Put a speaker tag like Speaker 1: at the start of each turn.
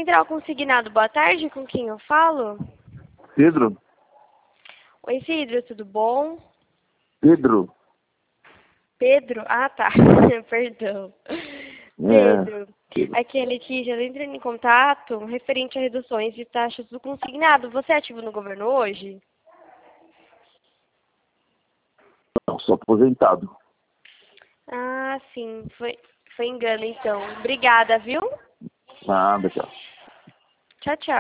Speaker 1: Central Consignado, boa tarde, com quem eu falo?
Speaker 2: Pedro?
Speaker 1: Oi, Cidro, tudo bom?
Speaker 2: Pedro?
Speaker 1: Pedro? Ah, tá. Perdão. Pedro,
Speaker 2: Pedro.
Speaker 1: aqui é a Letícia, entrando em contato referente a reduções de taxas do consignado. Você é ativo no governo hoje?
Speaker 2: Não, sou aposentado.
Speaker 1: Ah, sim. Foi engano, então. Obrigada, viu?
Speaker 2: Nada, tchau.
Speaker 1: Tchau, tchau.